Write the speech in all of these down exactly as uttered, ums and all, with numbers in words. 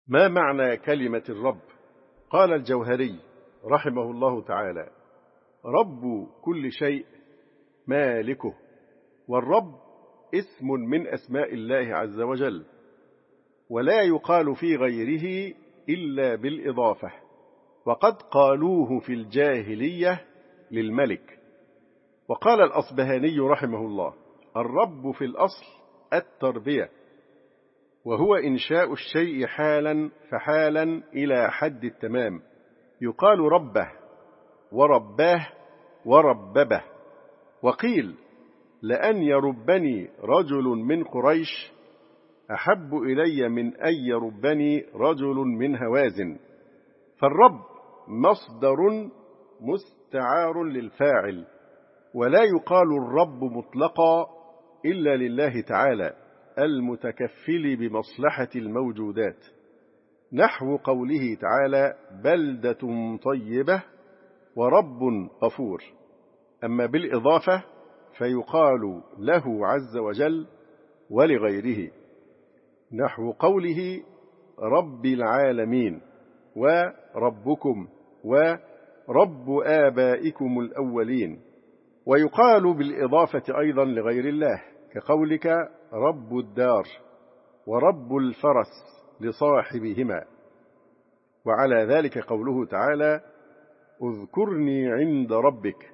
ما معنى كلمة الرب؟ قال الجوهري رحمه الله تعالى: رب كل شيء مالكه. والرب اسم من أسماء الله عز وجل، ولا يقال في غيره إلا بالإضافة، وقد قالوه في الجاهلية للملك. وقال الأصبهاني رحمه الله: الرب في الأصل التربية، وهو إنشاء الشيء حالا فحالا إلى حد التمام. يقال ربه ورباه ورببه. وقيل: لأن يربني رجل من قريش أحب إلي من أن يربني رجل من هوازن. فالرب مصدر مستعار للفاعل، ولا يقال الرب مطلقا إلا لله تعالى المتكفل بمصلحة الموجودات، نحو قوله تعالى: بلدة طيبة ورب غفور. أما بالإضافة فيقال له عز وجل ولغيره، نحو قوله: رب العالمين وربكم ورب آبائكم الأولين. ويقال بالإضافة أيضا لغير الله، كقولك رب الدار ورب الفرس لصاحبهما. وعلى ذلك قوله تعالى: اذكرني عند ربك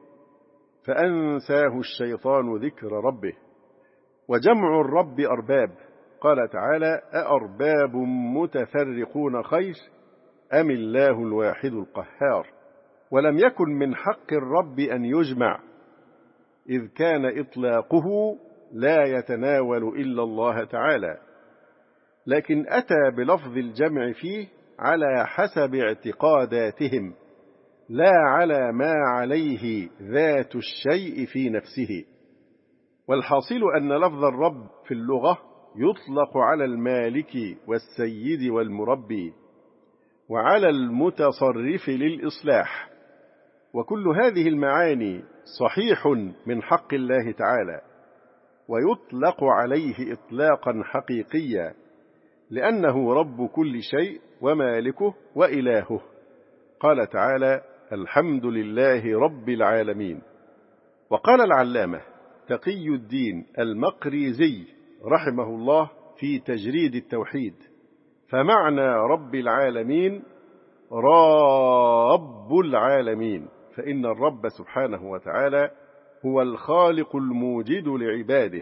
فأنساه الشيطان ذكر ربه. وجمع الرب أرباب، قال تعالى: أأرباب متفرقون خير أم الله الواحد القهار. ولم يكن من حق الرب أن يجمع، إذ كان إطلاقه لا يتناول إلا الله تعالى، لكن أتى بلفظ الجمع فيه على حسب اعتقاداتهم، لا على ما عليه ذات الشيء في نفسه. والحاصل أن لفظ الرب في اللغة يطلق على المالك والسيد والمربي، وعلى المتصرف للإصلاح. وكل هذه المعاني صحيح من حق الله تعالى، ويطلق عليه إطلاقا حقيقيا، لأنه رب كل شيء ومالكه وإلهه. قال تعالى: الحمد لله رب العالمين. وقال العلامة تقي الدين المقريزي رحمه الله في تجريد التوحيد: فمعنى رب العالمين رب العالمين، فإن الرب سبحانه وتعالى هو الخالق الموجد لعباده،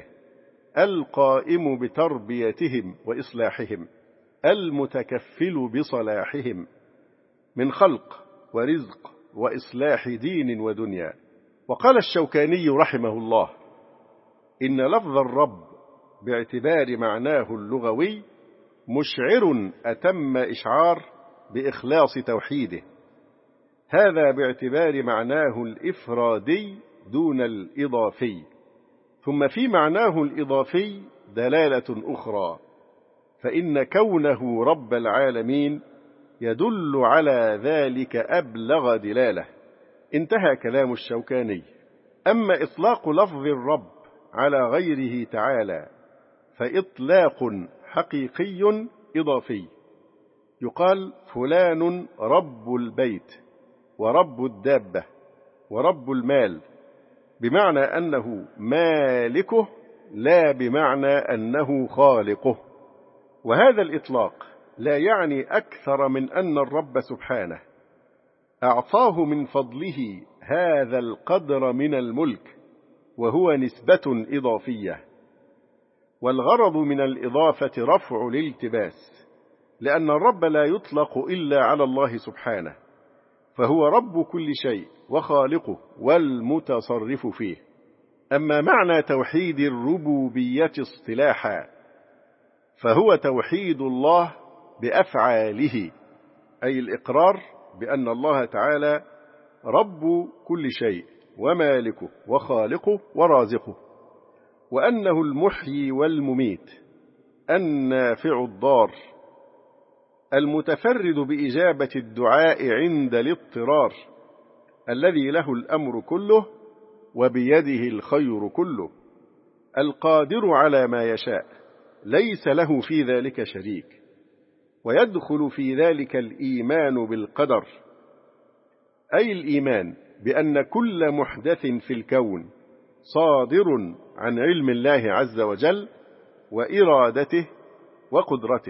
القائم بتربيتهم وإصلاحهم، المتكفل بصلاحهم من خلق ورزق وإصلاح دين ودنيا. وقال الشوكاني رحمه الله: إن لفظ الرب باعتبار معناه اللغوي مشعر أتم إشعار بإخلاص توحيده، هذا باعتبار معناه الإفرادي دون الإضافي. ثم في معناه الإضافي دلالة أخرى، فإن كونه رب العالمين يدل على ذلك أبلغ دلالة. انتهى كلام الشوكاني. أما إطلاق لفظ الرب على غيره تعالى فإطلاق حقيقي إضافي، يقال فلان رب البيت ورب الدابة ورب المال، بمعنى أنه مالكه، لا بمعنى أنه خالقه. وهذا الإطلاق لا يعني أكثر من أن الرب سبحانه أعطاه من فضله هذا القدر من الملك، وهو نسبة إضافية. والغرض من الإضافة رفع الالتباس، لأن الرب لا يطلق إلا على الله سبحانه، فهو رب كل شيء وخالقه والمتصرف فيه. أما معنى توحيد الربوبية اصطلاحا فهو توحيد الله بأفعاله، أي الإقرار بأن الله تعالى رب كل شيء ومالكه وخالقه ورازقه، وأنه المحيي والمميت، النافع الضار، المتفرد بإجابة الدعاء عند الاضطرار، الذي له الأمر كله وبيده الخير كله، القادر على ما يشاء، ليس له في ذلك شريك. ويدخل في ذلك الإيمان بالقدر، أي الإيمان بأن كل محدث في الكون صادر عن علم الله عز وجل وإرادته وقدرته.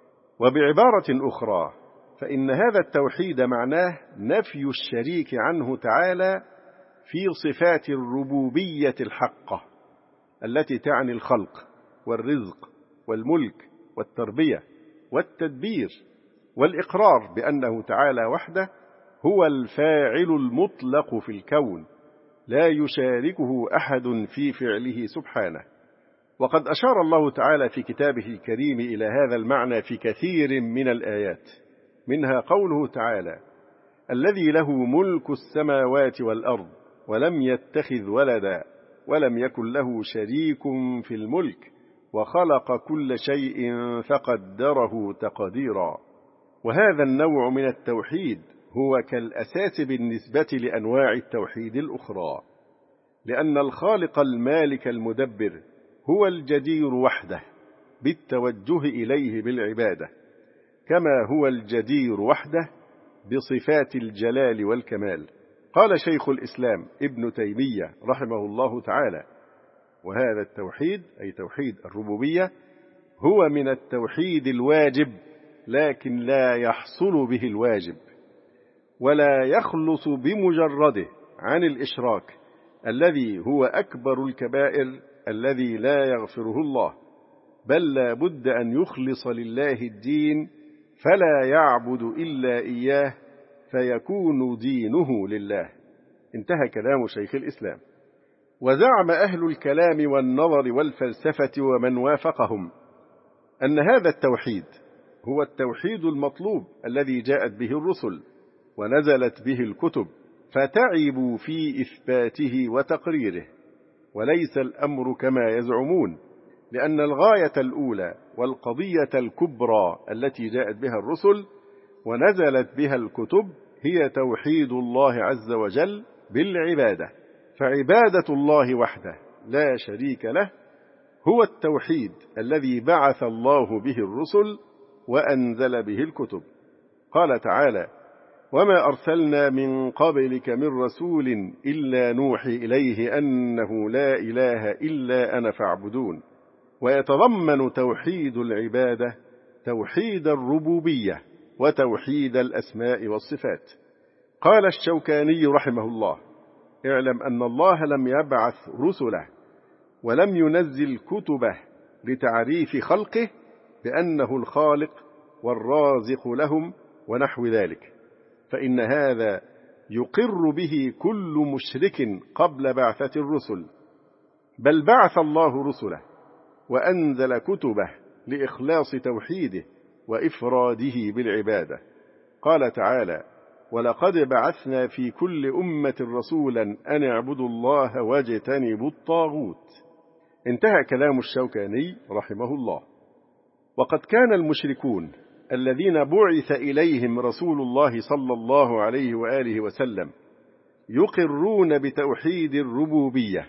وبعبارة أخرى، فإن هذا التوحيد معناه نفي الشريك عنه تعالى في صفات الربوبية الحقة التي تعني الخلق والرزق والملك والتربية والتدبير، والإقرار بأنه تعالى وحده هو الفاعل المطلق في الكون لا يشاركه أحد في فعله سبحانه. وقد أشار الله تعالى في كتابه الكريم إلى هذا المعنى في كثير من الآيات، منها قوله تعالى: الذي له ملك السماوات والأرض ولم يتخذ ولدا ولم يكن له شريك في الملك وخلق كل شيء فقدره تقديرا. وهذا النوع من التوحيد هو كالأساس بالنسبة لأنواع التوحيد الأخرى، لأن الخالق المالك المدبر هو الجدير وحده بالتوجه إليه بالعبادة، كما هو الجدير وحده بصفات الجلال والكمال. قال شيخ الإسلام ابن تيمية رحمه الله تعالى: وهذا التوحيد أي توحيد الربوبية هو من التوحيد الواجب، لكن لا يحصل به الواجب ولا يخلص بمجرده عن الإشراك الذي هو أكبر الكبائر الذي لا يغفره الله، بل لا بد أن يخلص لله الدين فلا يعبد إلا إياه فيكون دينه لله. انتهى كلام شيخ الإسلام. وزعم أهل الكلام والنظر والفلسفة ومن وافقهم أن هذا التوحيد هو التوحيد المطلوب الذي جاءت به الرسل ونزلت به الكتب، فتعبوا في إثباته وتقريره، وليس الأمر كما يزعمون، لأن الغاية الأولى والقضية الكبرى التي جاءت بها الرسل ونزلت بها الكتب هي توحيد الله عز وجل بالعبادة. فعبادة الله وحده لا شريك له هو التوحيد الذي بعث الله به الرسل وأنزل به الكتب. قال تعالى: وما أرسلنا من قبلك من رسول إلا نوحي إليه أنه لا إله إلا أنا فاعبدون. ويتضمن توحيد العبادة توحيد الربوبية وتوحيد الأسماء والصفات. قال الشوكاني رحمه الله: اعلم أن الله لم يبعث رسله ولم ينزل كتبه لتعريف خلقه بأنه الخالق والرازق لهم ونحو ذلك، فإن هذا يقر به كل مشرك قبل بعثة الرسل، بل بعث الله رسله وأنزل كتبه لإخلاص توحيده وإفراده بالعبادة. قال تعالى: ولقد بعثنا في كل أمة رسولا أن اعبدوا الله واجتنبوا الطاغوت. انتهى كلام الشوكاني رحمه الله. وقد كان المشركون الذين بعث إليهم رسول الله صلى الله عليه وآله وسلم يقرون بتوحيد الربوبية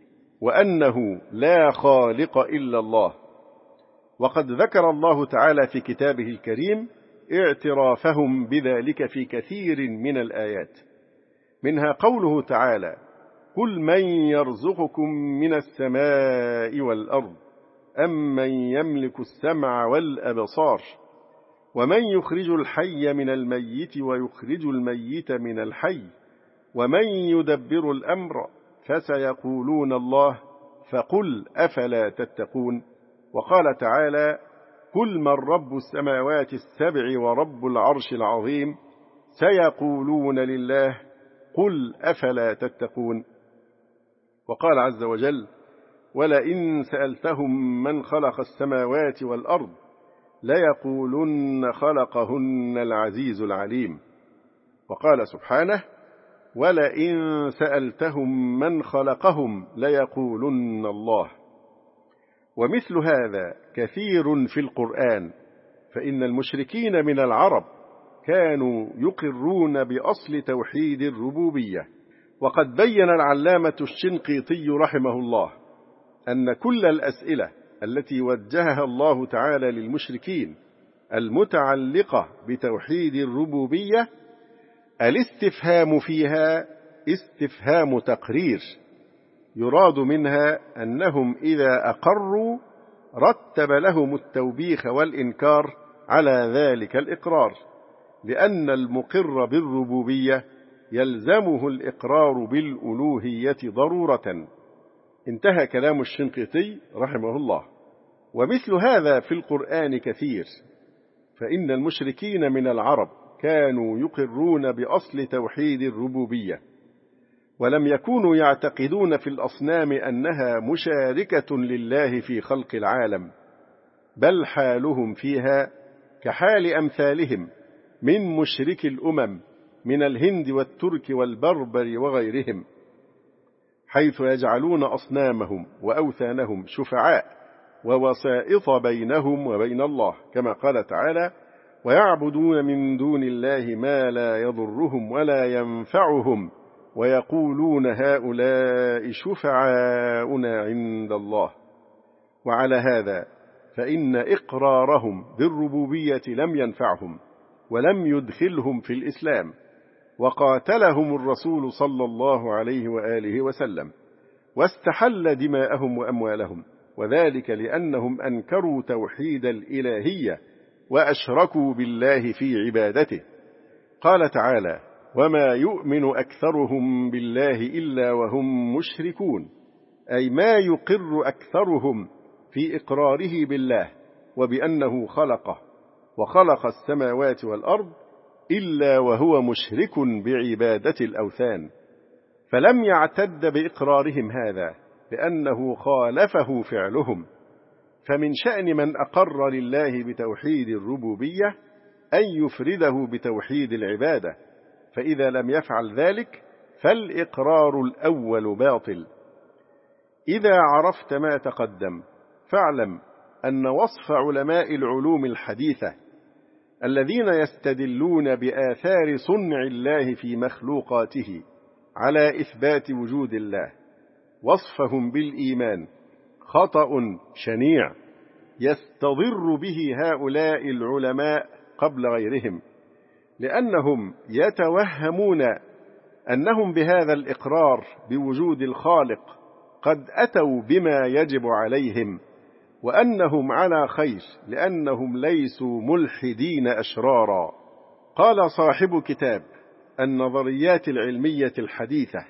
وأنه لا خالق إلا الله، وقد ذكر الله تعالى في كتابه الكريم اعترافهم بذلك في كثير من الآيات، منها قوله تعالى: قل من يرزقكم من السماء والأرض أم من يملك السمع والأبصار ومن يخرج الحي من الميت ويخرج الميت من الحي ومن يدبر الأمر فسيقولون الله فقل أفلا تتقون. وقال تعالى: قل من رب السماوات السبع ورب العرش العظيم سيقولون لله قل أفلا تتقون. وقال عز وجل: ولئن سألتهم من خلق السماوات والأرض ليقولن خلقهن العزيز العليم. وقال سبحانه: ولئن سألتهم من خلقهم ليقولن الله. ومثل هذا كثير في القرآن، فإن المشركين من العرب كانوا يقرون بأصل توحيد الربوبية. وقد بين العلامة الشنقيطي رحمه الله أن كل الأسئلة التي وجهها الله تعالى للمشركين المتعلقة بتوحيد الربوبية الاستفهام فيها استفهام تقرير، يراد منها أنهم إذا أقروا رتب لهم التوبيخ والإنكار على ذلك الإقرار، لأن المقر بالربوبية يلزمه الإقرار بالألوهية ضرورة. انتهى كلام الشنقيطي رحمه الله. ومثل هذا في القرآن كثير، فإن المشركين من العرب كانوا يقرون بأصل توحيد الربوبية، ولم يكونوا يعتقدون في الأصنام أنها مشاركة لله في خلق العالم، بل حالهم فيها كحال أمثالهم من مشرك الأمم من الهند والترك والبربر وغيرهم، حيث يجعلون أصنامهم وأوثانهم شفعاء ووسائط بينهم وبين الله، كما قال تعالى: ويعبدون من دون الله ما لا يضرهم ولا ينفعهم ويقولون هؤلاء شفعاؤنا عند الله. وعلى هذا فإن إقرارهم بالربوبية لم ينفعهم ولم يدخلهم في الإسلام، وقاتلهم الرسول صلى الله عليه وآله وسلم واستحل دماءهم وأموالهم، وذلك لأنهم أنكروا توحيد الإلهية وأشركوا بالله في عبادته. قال تعالى: وما يؤمن أكثرهم بالله إلا وهم مشركون، أي ما يقر أكثرهم في إقراره بالله وبأنه خلقه وخلق السماوات والأرض إلا وهو مشرك بعبادة الأوثان، فلم يعتد بإقرارهم هذا لأنه خالفه فعلهم. فمن شأن من أقر لله بتوحيد الربوبية أن يفرده بتوحيد العبادة، فإذا لم يفعل ذلك فالإقرار الأول باطل. إذا عرفت ما تقدم فاعلم أن وصف علماء العلوم الحديثة الذين يستدلون بآثار صنع الله في مخلوقاته على إثبات وجود الله وصفهم بالإيمان خطأ شنيع يستضر به هؤلاء العلماء قبل غيرهم، لأنهم يتوهمون أنهم بهذا الإقرار بوجود الخالق قد أتوا بما يجب عليهم، وأنهم على خير لأنهم ليسوا ملحدين أشرارا. قال صاحب كتاب النظريات العلمية الحديثة: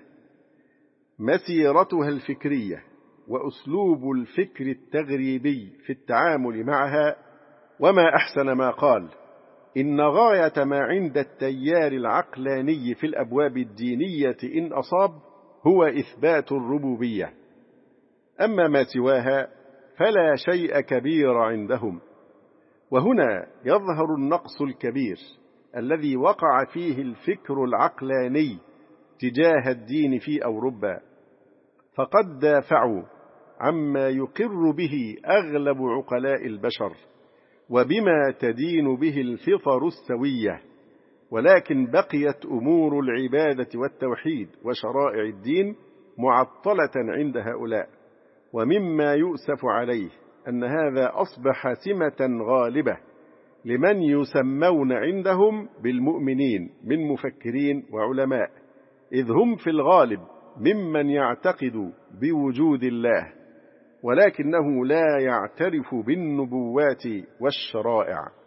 مسيرتها الفكرية وأسلوب الفكر التغريبي في التعامل معها، وما أحسن ما قال: إن غاية ما عند التيار العقلاني في الأبواب الدينية إن أصاب هو إثبات الربوبية، أما ما سواها فلا شيء كبير عندهم. وهنا يظهر النقص الكبير الذي وقع فيه الفكر العقلاني تجاه الدين في أوروبا، فقد دافعوا عما يقر به أغلب عقلاء البشر وبما تدين به الفطر السوية، ولكن بقيت أمور العبادة والتوحيد وشرائع الدين معطلة عند هؤلاء. ومما يؤسف عليه أن هذا أصبح سمة غالبة لمن يسمون عندهم بالمؤمنين من مفكرين وعلماء، إذ هم في الغالب ممن يعتقد بوجود الله ولكنه لا يعترف بالنبوات والشرائع.